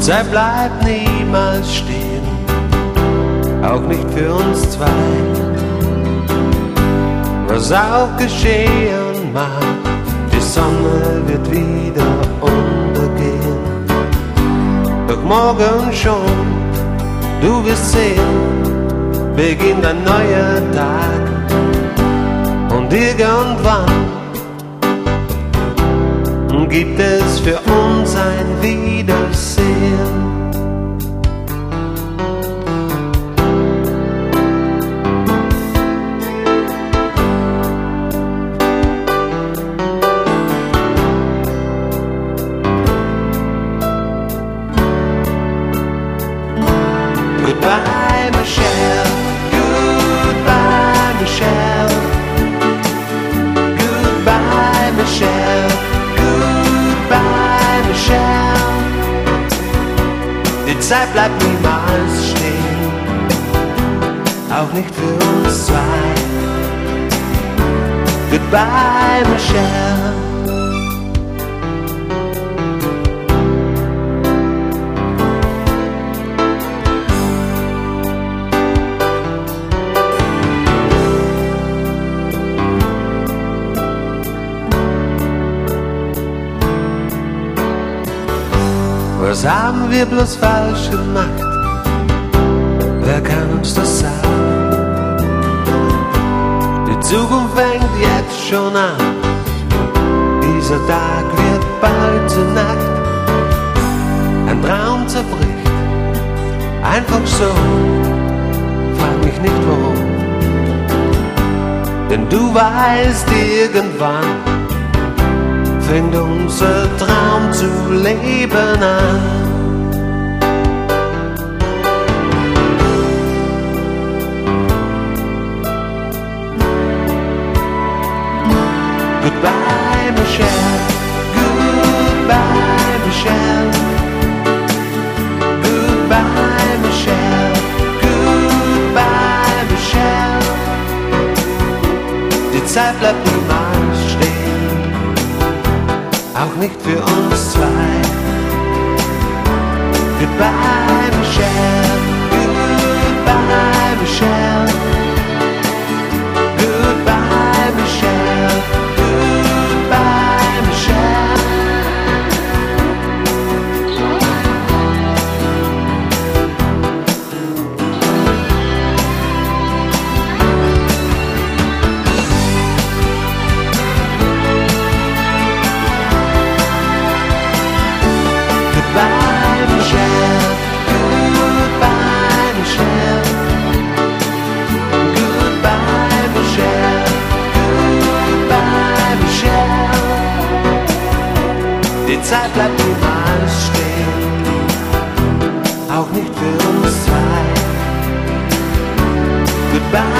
Zeit bleibt niemals stehen, auch nicht für uns zwei. Was auch geschehen mag, die Sonne wird wieder untergehen. Doch morgen schon, du wirst sehen, beginnt ein neuer Tag. Und irgendwann gibt es für uns ein Wiedersehen. Goodbye, Michelle. Goodbye, Michelle. Goodbye, Michelle. Goodbye, Michelle. Die Zeit bleibt niemals stehen, auch nicht für uns zwei. Goodbye, Michelle. Was haben wir bloß falsch gemacht? Wer kann uns das sagen? Die Zukunft fängt jetzt schon an. Dieser Tag wird bald zur Nacht. Ein Traum zerbricht, einfach so. Frag mich nicht warum. Denn du weißt, irgendwann fängt unser Traum zu leben an. Goodbye, Michelle. Goodbye, Michelle. Goodbye, Michelle. Goodbye, Michelle. Die Zeit bleibt niemals stehen, auch nicht für uns zwei. Goodbye, Michelle. Goodbye, Michelle. Goodbye, Michelle. Goodbye, Michelle. Goodbye, Michelle. Goodbye, Michelle. Goodbye, Michelle. Goodbye, Michelle. Die Zeit bleibt niemals stehen, auch nicht für uns zwei. Goodbye.